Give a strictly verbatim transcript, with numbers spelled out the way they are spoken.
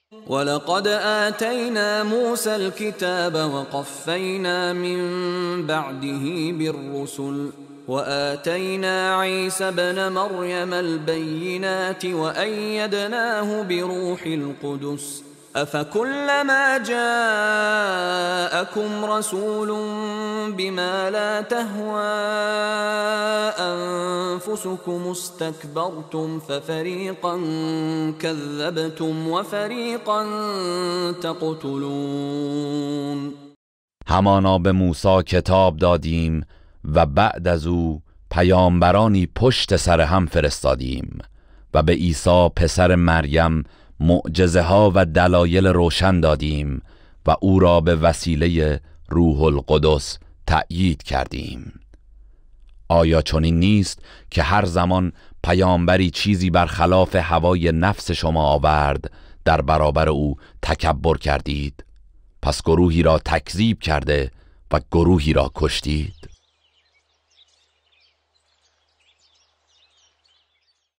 ولقد آتينا موسى الكتاب وقفينا من بعده بالرسل وآتينا عيسى ابن مريم البينات وأيدناه بروح القدس أفكلما جاءكم رسول بما لا تهوى أنفسكم استكبرتم ففريقا كذبتم وفريقا تقتلون. همانا به موسی کتاب دادیم و بعد از او پیامبرانی پشت سر هم فرستادیم و به عیسی پسر مریم معجزه ها و دلایل روشن دادیم و او را به وسیله روح القدس تأیید کردیم. آیا چنین نیست که هر زمان پیامبری چیزی برخلاف هوای نفس شما آورد در برابر او تکبر کردید؟ پس گروهی را تکذیب کرده و گروهی را کشتید.